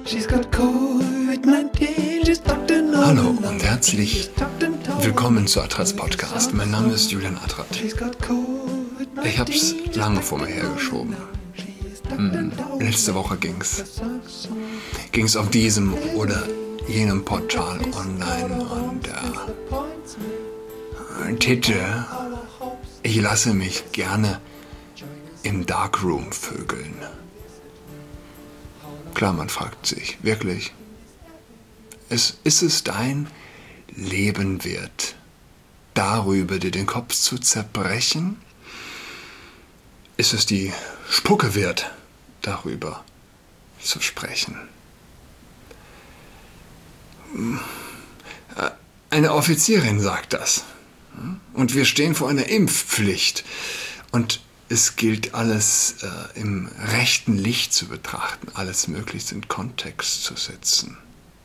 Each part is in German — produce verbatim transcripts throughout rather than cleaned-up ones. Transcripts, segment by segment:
Hallo und herzlich willkommen zu Adrats Podcast. Mein Name ist Julian Adrat. Ich hab's lange vor mir hergeschoben. Hm, letzte Woche ging's. Ging's auf diesem oder jenem Portal online und der Titel: Ich lasse mich gerne im Darkroom vögeln. Klar, man fragt sich, wirklich, ist, ist es dein Leben wert, darüber dir den Kopf zu zerbrechen? Ist es die Spucke wert, darüber zu sprechen? Eine Offizierin sagt das. Und wir stehen vor einer Impfpflicht. Und es gilt, alles äh, im rechten Licht zu betrachten, alles möglichst in Kontext zu setzen.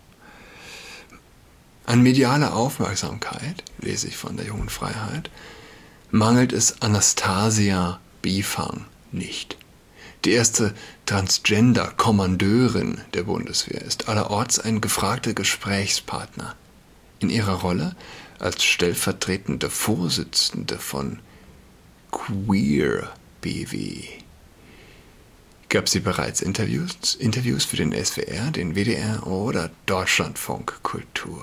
An medialer Aufmerksamkeit, lese ich von der Jungen Freiheit, mangelt es Anastasia Bifang nicht. Die erste Transgender-Kommandeurin der Bundeswehr ist allerorts ein gefragter Gesprächspartner. In ihrer Rolle als stellvertretende Vorsitzende von Queer B W gab sie bereits Interviews, Interviews für den S W R, den W D R oder Deutschlandfunk Kultur.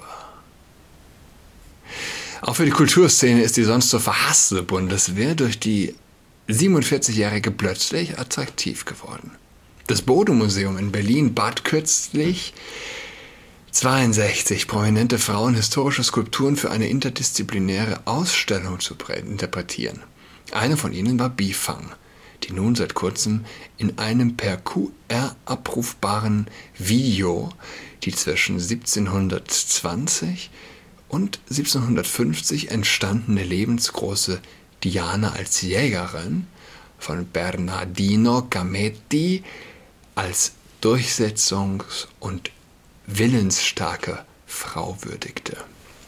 Auch für die Kulturszene ist die sonst so verhasste Bundeswehr durch die siebenundvierzigjährige plötzlich attraktiv geworden. Das Bode-Museum in Berlin bat kürzlich zweiundsechzig prominente Frauen historische Skulpturen für eine interdisziplinäre Ausstellung zu interpretieren. Eine von ihnen war Bifang, die nun seit kurzem in einem per Q R abrufbaren Video die zwischen siebzehnhundertzwanzig und siebzehnhundertfünfzig entstandene lebensgroße Diana als Jägerin von Bernardino Cametti als durchsetzungs- und willensstarke Frau würdigte.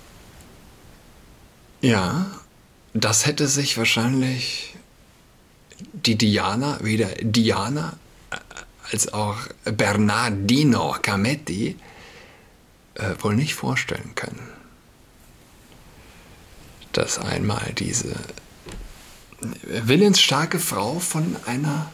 Ja, das hätte sich wahrscheinlich die Diana, weder Diana als auch Bernardino Cametti äh, wohl nicht vorstellen können. Dass einmal diese willensstarke Frau von einer,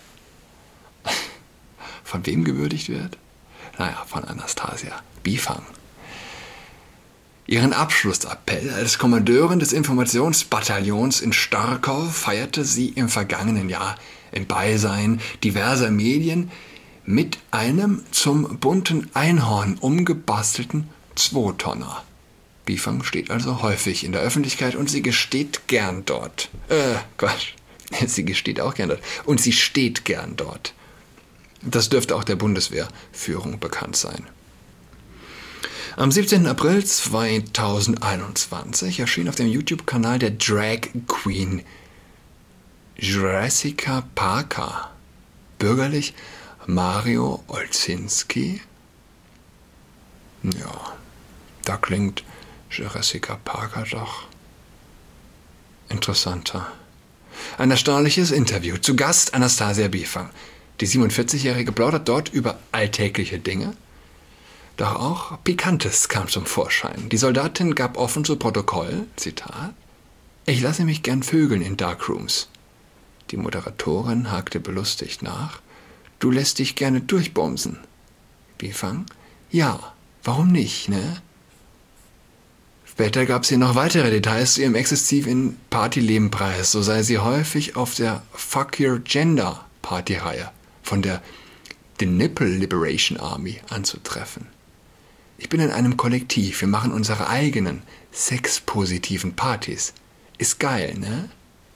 von wem gewürdigt wird? Naja, von Anastasia Bifang. Ihren Abschlussappell als Kommandeurin des Informationsbataillons in Starkow feierte sie im vergangenen Jahr im Beisein diverser Medien mit einem zum bunten Einhorn umgebastelten Zweitonner. Bifang steht also häufig in der Öffentlichkeit und sie gesteht gern dort. Äh, Quatsch. Sie gesteht auch gern dort. Und sie steht gern dort. Das dürfte auch der Bundeswehrführung bekannt sein. Am siebzehnten April zweitausendeinundzwanzig erschien auf dem YouTube-Kanal der Drag Queen Jessica Parker, bürgerlich Mario Olszynski. Ja, da klingt Jessica Parker doch interessanter. Ein erstaunliches Interview. Zu Gast Anastasia Bifang. Die siebenundvierzigjährige plaudert dort über alltägliche Dinge. Doch auch Pikantes kam zum Vorschein. Die Soldatin gab offen zu Protokoll, Zitat: Ich lasse mich gern vögeln in Darkrooms. Die Moderatorin hakte belustigt nach: Du lässt dich gerne durchbomsen. Bifang: Ja, warum nicht, ne? Später gab sie noch weitere Details zu ihrem exzessiven Partyleben preis. So sei sie häufig auf der Fuck Your Gender Partyreihe von der The Nipple Liberation Army anzutreffen. Ich bin in einem Kollektiv, wir machen unsere eigenen sexpositiven Partys. Ist geil, ne?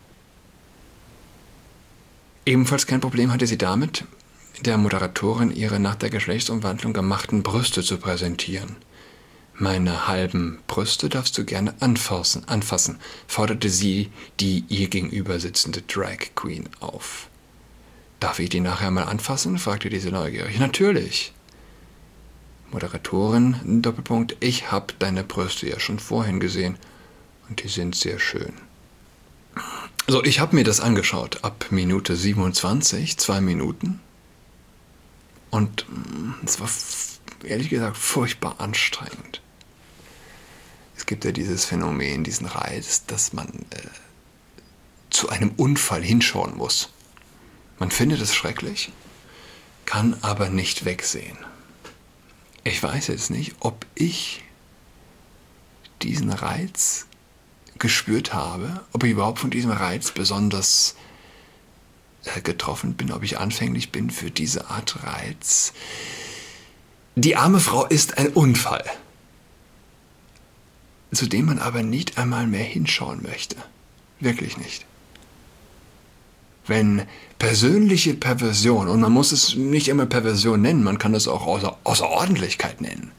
Ebenfalls kein Problem hatte sie damit, der Moderatorin ihre nach der Geschlechtsumwandlung gemachten Brüste zu präsentieren. Meine halben Brüste darfst du gerne anfassen, anfassen, forderte sie die ihr gegenüber sitzende Drag Queen auf. Darf ich die nachher mal anfassen? Fragte diese neugierig. Natürlich. Moderatorin, Doppelpunkt, ich hab deine Brüste ja schon vorhin gesehen und die sind sehr schön. So, ich habe mir das angeschaut ab Minute siebenundzwanzig, zwei Minuten. Und es war ehrlich gesagt furchtbar anstrengend. Es gibt ja dieses Phänomen, diesen Reiz, dass man äh, zu einem Unfall hinschauen muss. Man findet es schrecklich, kann aber nicht wegsehen. Ich weiß jetzt nicht, ob ich diesen Reiz gespürt habe, ob ich überhaupt von diesem Reiz besonders äh, getroffen bin, ob ich anfänglich bin für diese Art Reiz. Die arme Frau ist ein Unfall, zu dem man aber nicht einmal mehr hinschauen möchte. Wirklich nicht. Wenn persönliche Perversion, und man muss es nicht immer Perversion nennen, man kann es auch Außer- Außerordentlichkeit nennen.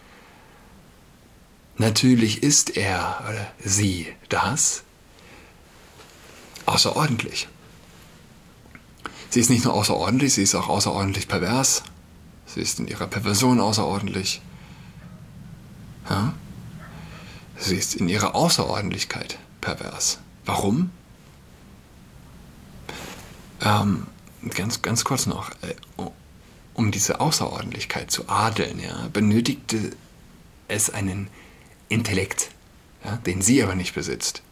Natürlich ist er oder sie das außerordentlich. Sie ist nicht nur außerordentlich, sie ist auch außerordentlich pervers. Sie ist in ihrer Perversion außerordentlich. Ja? Sie ist in ihrer Außerordentlichkeit pervers. Warum? Ähm, ganz, ganz kurz noch. Um diese Außerordentlichkeit zu adeln, ja, benötigte es einen Intellekt, ja, den sie aber nicht besitzt.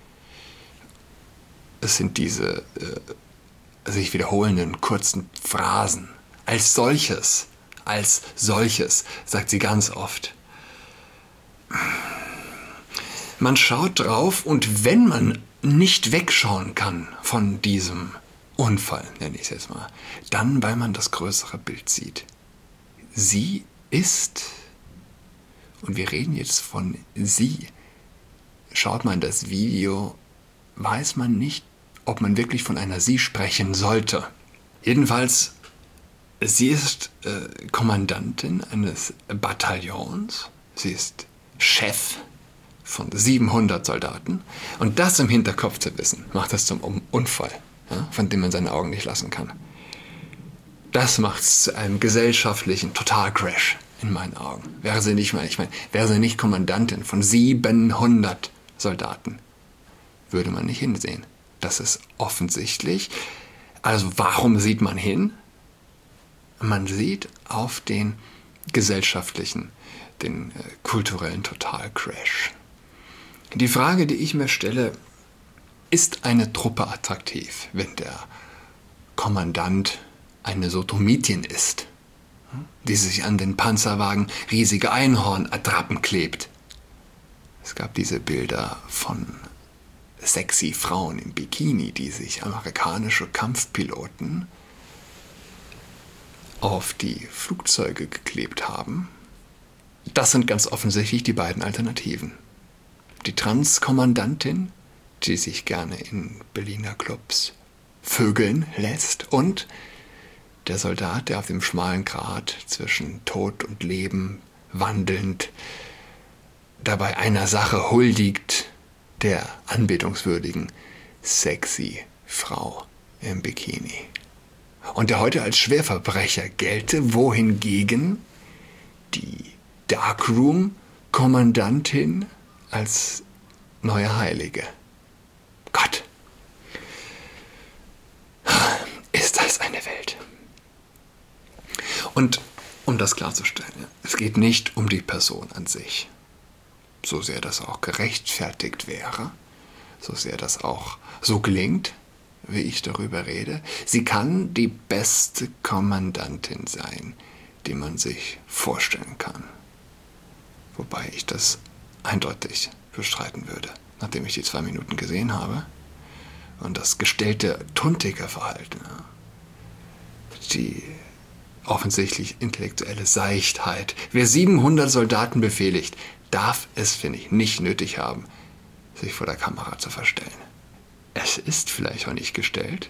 Es sind diese äh, sich wiederholenden kurzen Phrasen. Als solches, als solches, sagt sie ganz oft. Man schaut drauf und wenn man nicht wegschauen kann von diesem Unfall, nenne ich es jetzt mal, dann, weil man das größere Bild sieht. Sie ist, und wir reden jetzt von sie, schaut man das Video, weiß man nicht, ob man wirklich von einer sie sprechen sollte. Jedenfalls, sie ist äh, Kommandantin eines Bataillons, sie ist Chef von siebenhundert Soldaten und das im Hinterkopf zu wissen, macht es zum Unfall, ja, von dem man seine Augen nicht lassen kann. Das macht es zu einem gesellschaftlichen Totalcrash in meinen Augen. Wäre sie nicht mal, ich meine, wäre sie nicht Kommandantin von siebenhundert Soldaten, würde man nicht hinsehen. Das ist offensichtlich. Also warum sieht man hin? Man sieht auf den gesellschaftlichen, den äh, kulturellen Totalcrash. Die Frage, die ich mir stelle, ist eine Truppe attraktiv, wenn der Kommandant eine Sotomitin ist, die sich an den Panzerwagen riesige Einhornattrappen klebt? Es gab diese Bilder von sexy Frauen im Bikini, die sich amerikanische Kampfpiloten auf die Flugzeuge geklebt haben. Das sind ganz offensichtlich die beiden Alternativen. Die Transkommandantin, die sich gerne in Berliner Clubs vögeln lässt, und der Soldat, der auf dem schmalen Grat zwischen Tod und Leben wandelnd dabei einer Sache huldigt, der anbetungswürdigen, sexy Frau im Bikini. Und der heute als Schwerverbrecher gelte, wohingegen die Darkroom-Kommandantin als neue Heilige. Gott, ist das eine Welt. Und um das klarzustellen, es geht nicht um die Person an sich, so sehr das auch gerechtfertigt wäre, so sehr das auch so klingt, wie ich darüber rede. Sie kann die beste Kommandantin sein, die man sich vorstellen kann. Wobei ich das eindeutig bestreiten würde, nachdem ich die zwei Minuten gesehen habe. Und das gestellte Tuntiker-Verhalten, die offensichtlich intellektuelle Seichtheit. Wer siebenhundert Soldaten befehligt, darf es, finde ich, nicht nötig haben, sich vor der Kamera zu verstellen. Es ist vielleicht auch nicht gestellt.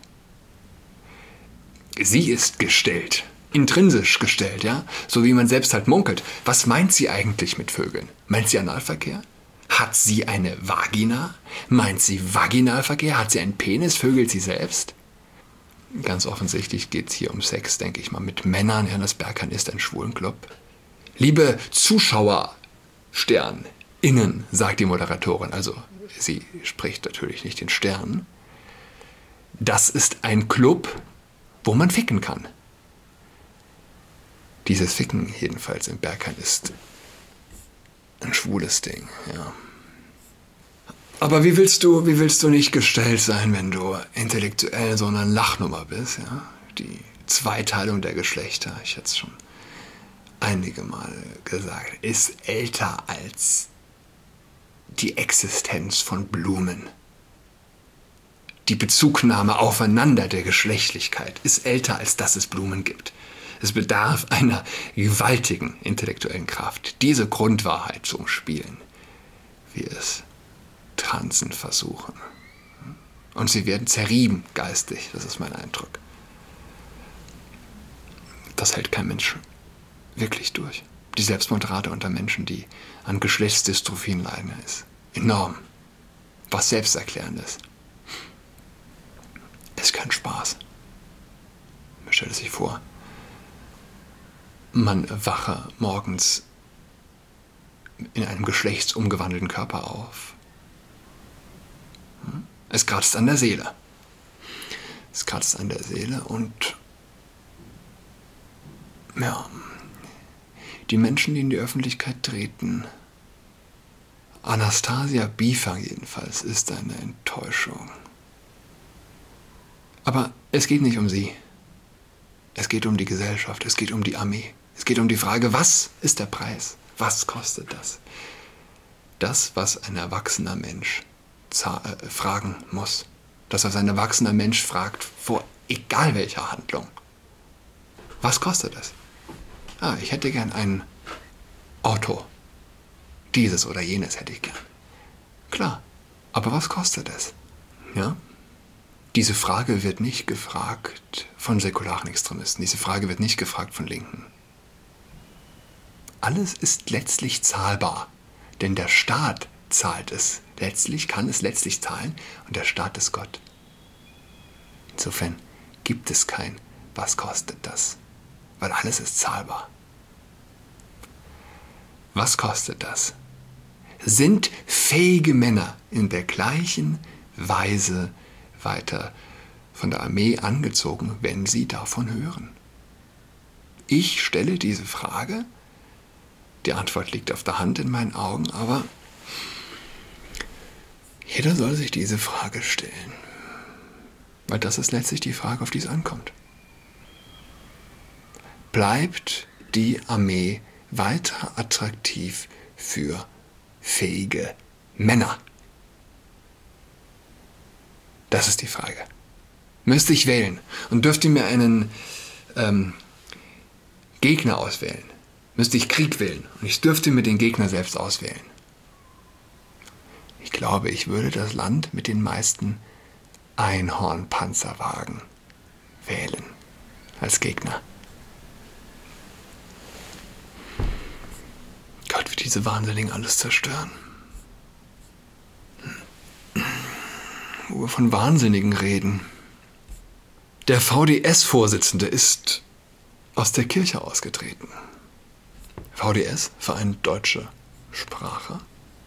Sie ist gestellt. Intrinsisch gestellt, ja? So wie man selbst halt munkelt. Was meint sie eigentlich mit Vögeln? Meint sie Analverkehr? Hat sie eine Vagina? Meint sie Vaginalverkehr? Hat sie einen Penis? Vögelt sie selbst? Ganz offensichtlich geht es hier um Sex, denke ich mal, mit Männern. Ja, das Berghain ist ein Schwulenclub. Liebe Zuschauer, Stern, innen, sagt die Moderatorin, also sie spricht natürlich nicht den Stern. Das ist ein Club, wo man ficken kann. Dieses Ficken jedenfalls im Berghain ist ein schwules Ding, ja. Aber wie willst du, wie willst du nicht gestellt sein, wenn du intellektuell so eine Lachnummer bist, ja? Die Zweiteilung der Geschlechter, ich hatte es schon einige Male gesagt, ist älter als die Existenz von Blumen. Die Bezugnahme aufeinander der Geschlechtlichkeit ist älter, als dass es Blumen gibt. Es bedarf einer gewaltigen intellektuellen Kraft, diese Grundwahrheit zu umspielen, wie es Transen versuchen. Und sie werden zerrieben geistig, das ist mein Eindruck. Das hält kein Mensch wirklich durch. Die Selbstmordrate unter Menschen, die an Geschlechtsdystrophien leiden, ist enorm. Was Selbsterklärendes. Ist kein Spaß. Man stellt sich vor, man wache morgens in einem geschlechtsumgewandelten Körper auf. Es kratzt an der Seele. Es kratzt an der Seele und ja, die Menschen, die in die Öffentlichkeit treten, Anastasia Biefer jedenfalls, ist eine Enttäuschung. Aber es geht nicht um sie. Es geht um die Gesellschaft, es geht um die Armee. Es geht um die Frage, was ist der Preis? Was kostet das? Das, was ein erwachsener Mensch äh, fragen muss. Das, was ein erwachsener Mensch fragt, vor egal welcher Handlung. Was kostet es? Ah, ich hätte gern ein Auto. Dieses oder jenes hätte ich gern. Klar, aber was kostet es? Ja? Diese Frage wird nicht gefragt von säkularen Extremisten. Diese Frage wird nicht gefragt von Linken. Alles ist letztlich zahlbar, denn der Staat zahlt es. Letztlich kann es letztlich zahlen und der Staat ist Gott. Insofern gibt es kein "Was kostet das?", weil alles ist zahlbar. Was kostet das? Sind fähige Männer in der gleichen Weise weiter von der Armee angezogen, wenn sie davon hören? Ich stelle diese Frage, die Antwort liegt auf der Hand in meinen Augen, aber jeder soll sich diese Frage stellen, weil das ist letztlich die Frage, auf die es ankommt. Bleibt die Armee weiter attraktiv für fähige Männer? Das ist die Frage. Müsste ich wählen und dürfte mir einen ähm, Gegner auswählen, müsste ich Krieg wählen und ich dürfte mir den Gegner selbst auswählen. Ich glaube, ich würde das Land mit den meisten Einhornpanzerwagen wählen als Gegner. Gott, wie diese Wahnsinnigen alles zerstören. Wo wir von Wahnsinnigen reden. Der V D S-Vorsitzende ist aus der Kirche ausgetreten. V D S, Verein Deutsche Sprache.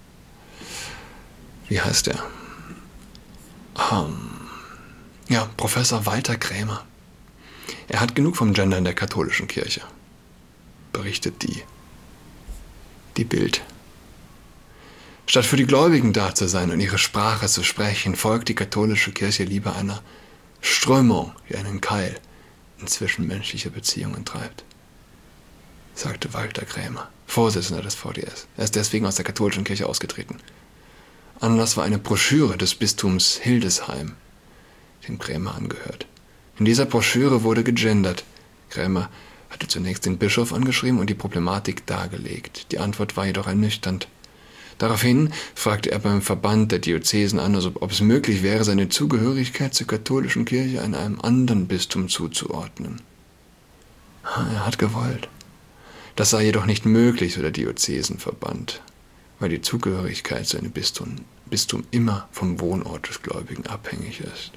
Wie heißt der? Um, ja, Professor Walter Krämer. Er hat genug vom Gender in der katholischen Kirche, berichtet die, die Bild. Statt für die Gläubigen da zu sein und ihre Sprache zu sprechen, folgt die katholische Kirche lieber einer Strömung, die einen Keil in zwischenmenschliche Beziehungen treibt, sagte Walter Krämer, Vorsitzender des V D S. Er ist deswegen aus der katholischen Kirche ausgetreten. Anlass war eine Broschüre des Bistums Hildesheim, dem Krämer angehört. In dieser Broschüre wurde gegendert. Krämer hatte zunächst den Bischof angeschrieben und die Problematik dargelegt. Die Antwort war jedoch ernüchternd. Daraufhin fragte er beim Verband der Diözesen an, also ob es möglich wäre, seine Zugehörigkeit zur katholischen Kirche in einem anderen Bistum zuzuordnen. Er hat gewollt. Das sei jedoch nicht möglich, so der Diözesenverband, weil die Zugehörigkeit zu einem Bistum, Bistum immer vom Wohnort des Gläubigen abhängig ist.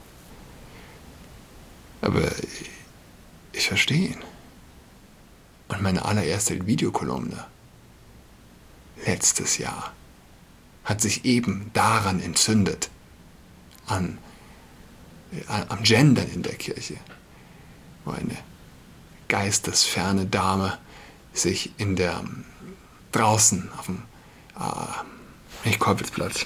Aber ich, ich verstehe ihn. Und meine allererste Videokolumne letztes Jahr hat sich eben daran entzündet, an, an, am Gendern in der Kirche, wo eine geistesferne Dame sich in der draußen auf dem äh, nicht Kolpitzplatz,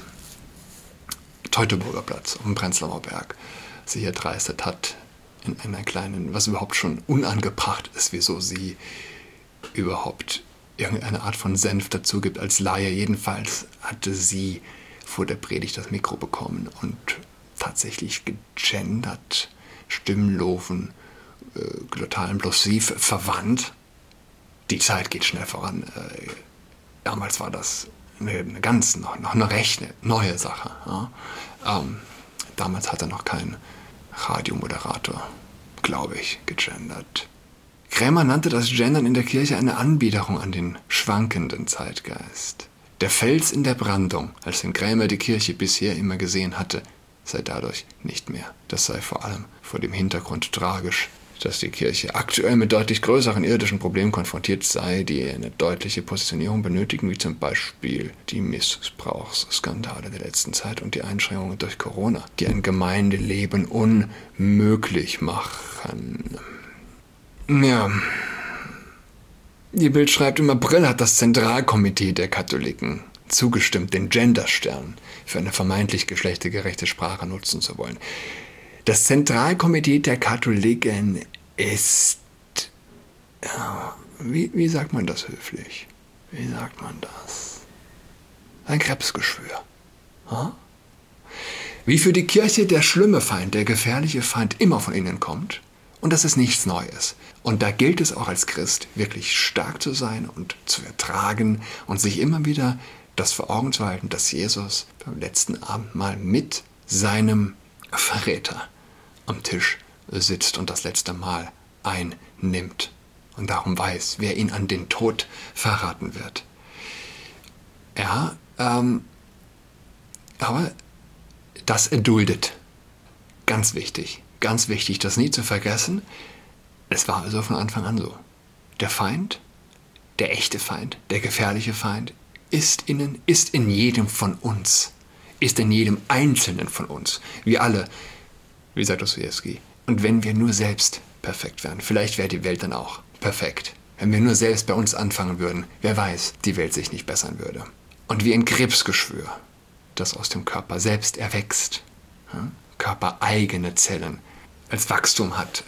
Teutoburger Platz auf dem Prenzlauer Berg sich erdreistet hat in einer kleinen, was überhaupt schon unangebracht ist, wieso sie überhaupt irgendeine Art von Senf dazu gibt als Laie. Jedenfalls hatte sie vor der Predigt das Mikro bekommen und tatsächlich gegendert, Stimmlosen, äh, total implosiv verwandt. Die Zeit geht schnell voran. Äh, damals war das eine, eine ganz, noch, noch eine recht neue Sache. Ja? Ähm, damals hat er noch kein Radiomoderator, glaube ich, gegendert. Krämer nannte das Gendern in der Kirche eine Anbiederung an den schwankenden Zeitgeist. Der Fels in der Brandung, als den Krämer die Kirche bisher immer gesehen hatte, sei dadurch nicht mehr. Das sei vor allem vor dem Hintergrund tragisch, dass die Kirche aktuell mit deutlich größeren irdischen Problemen konfrontiert sei, die eine deutliche Positionierung benötigen, wie zum Beispiel die Missbrauchsskandale der letzten Zeit und die Einschränkungen durch Corona, die ein Gemeindeleben unmöglich machen. Ja, die Bild schreibt, im April hat das Zentralkomitee der Katholiken zugestimmt, den Genderstern für eine vermeintlich geschlechtergerechte Sprache nutzen zu wollen. Das Zentralkomitee der Katholiken ist, ja, wie, wie sagt man das höflich? Wie sagt man das? Ein Krebsgeschwür. Ha? Wie für die Kirche der schlimme Feind, der gefährliche Feind immer von innen kommt. Und das ist nichts Neues. Und da gilt es auch als Christ, wirklich stark zu sein und zu ertragen und sich immer wieder das vor Augen zu halten, dass Jesus beim letzten Abendmahl mit seinem Verräter am Tisch sitzt und das letzte Mal einnimmt und darum weiß, wer ihn an den Tod verraten wird. Ja, ähm, aber das erduldet. Ganz wichtig, ganz wichtig, das nie zu vergessen. Es war also von Anfang an so. Der Feind, der echte Feind, der gefährliche Feind ist innen, ist in jedem von uns, ist in jedem Einzelnen von uns. Wir alle, wie sagt Dostoevsky. Und wenn wir nur selbst perfekt wären, vielleicht wäre die Welt dann auch perfekt. Wenn wir nur selbst bei uns anfangen würden, wer weiß, die Welt sich nicht bessern würde. Und wie ein Krebsgeschwür, das aus dem Körper selbst erwächst, ja, körpereigene Zellen als Wachstum hat,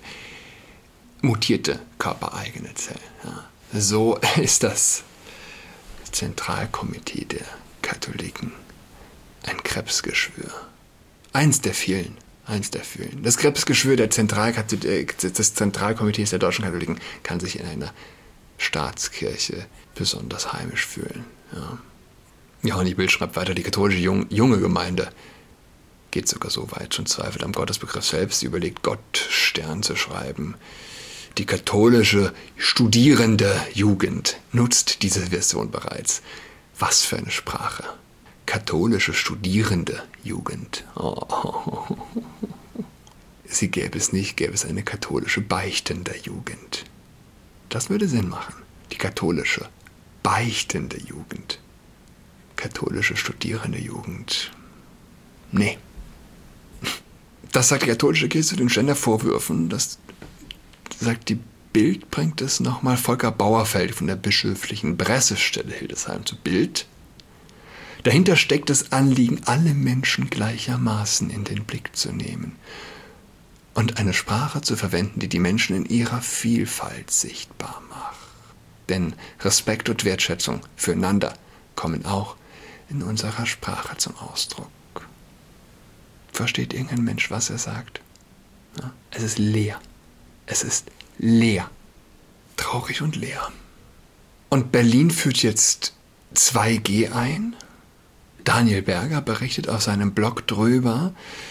äh, mutierte körpereigene Zellen. Ja. So ist das Zentralkomitee der Katholiken ein Krebsgeschwür. Eins der vielen. Eins der vielen. Das Krebsgeschwür der des Zentralkomitees der deutschen Katholiken kann sich in einer Staatskirche besonders heimisch fühlen. Ja, ja und die Bild schreibt weiter, die katholische jung, junge Gemeinde geht sogar so weit und zweifelt am Gottesbegriff selbst. Sie überlegt, Gott Stern zu schreiben. Die katholische studierende Jugend nutzt diese Version bereits. Was für eine Sprache. Katholische studierende Jugend. Oh. Sie gäbe es nicht, gäbe es eine katholische beichtende Jugend. Das würde Sinn machen. Die katholische beichtende Jugend. Katholische studierende Jugend. Nee. Das sagt die katholische Kirche zu den Gendervorwürfen. Das sagt die Bild, bringt es nochmal Volker Bauerfeld von der bischöflichen Pressestelle Hildesheim zu Bild. Dahinter steckt das Anliegen, alle Menschen gleichermaßen in den Blick zu nehmen und eine Sprache zu verwenden, die die Menschen in ihrer Vielfalt sichtbar macht. Denn Respekt und Wertschätzung füreinander kommen auch in unserer Sprache zum Ausdruck. Versteht irgendein Mensch, was er sagt? Ja, es ist leer. Es ist leer. Traurig und leer. Und Berlin führt jetzt zwei G ein. Daniel Berger berichtet auf seinem Blog drüber.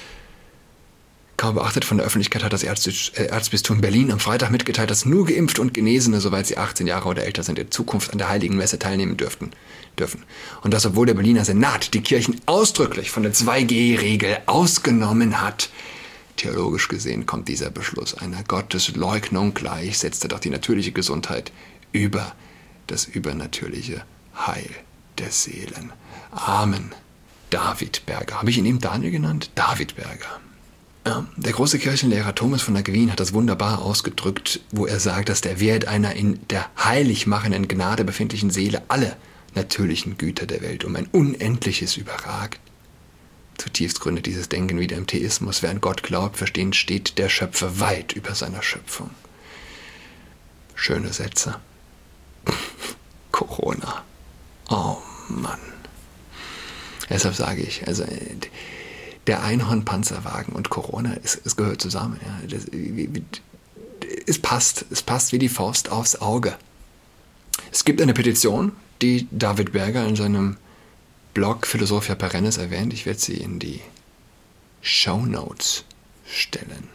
Kaum beachtet von der Öffentlichkeit hat das Erzbistum Berlin am Freitag mitgeteilt, dass nur Geimpfte und Genesene, soweit sie achtzehn Jahre oder älter sind, in Zukunft an der Heiligen Messe teilnehmen dürften, dürfen. Und das, obwohl der Berliner Senat die Kirchen ausdrücklich von der zwei G Regel ausgenommen hat. Theologisch gesehen kommt dieser Beschluss einer Gottesleugnung gleich, setzt er doch die natürliche Gesundheit über das übernatürliche Heil der Seelen. Amen. David Berger. Habe ich ihn eben Daniel genannt? David Berger. Ja, der große Kirchenlehrer Thomas von Aquin hat das wunderbar ausgedrückt, wo er sagt, dass der Wert einer in der heilig machenden Gnade befindlichen Seele alle natürlichen Güter der Welt um ein Unendliches überragt. Zutiefst gründet dieses Denken wieder im Theismus. Wer an Gott glaubt, verstehen, steht der Schöpfer weit über seiner Schöpfung. Schöne Sätze. Corona. Oh Mann. Deshalb sage ich, also der Einhornpanzerwagen und Corona, es, es gehört zusammen. Ja. Das, es passt, es passt wie die Faust aufs Auge. Es gibt eine Petition, die David Berger in seinem Blog Philosophia Perennis erwähnt. Ich werde sie in die Shownotes stellen.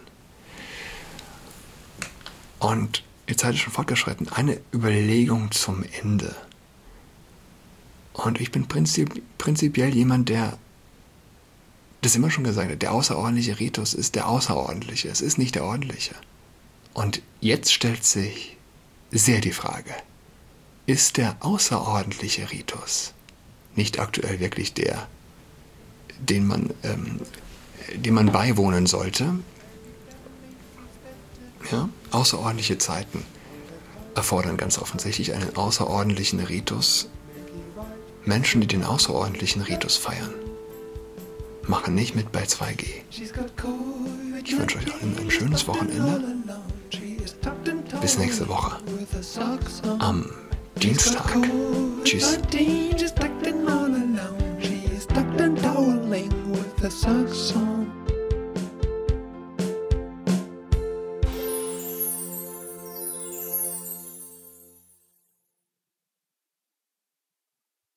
Und die Zeit ist schon fortgeschritten. Eine Überlegung zum Ende. Und ich bin prinzip, prinzipiell jemand, der das immer schon gesagt hat, der außerordentliche Ritus ist der außerordentliche, es ist nicht der ordentliche. Und jetzt stellt sich sehr die Frage, ist der außerordentliche Ritus nicht aktuell wirklich der, den man, ähm, dem man beiwohnen sollte? Ja? Außerordentliche Zeiten erfordern ganz offensichtlich einen außerordentlichen Ritus. Menschen, die den außerordentlichen Ritus feiern, machen nicht mit bei zwei G. Ich wünsche euch allen ein schönes Wochenende. Bis nächste Woche. Am Dienstag. Tschüss.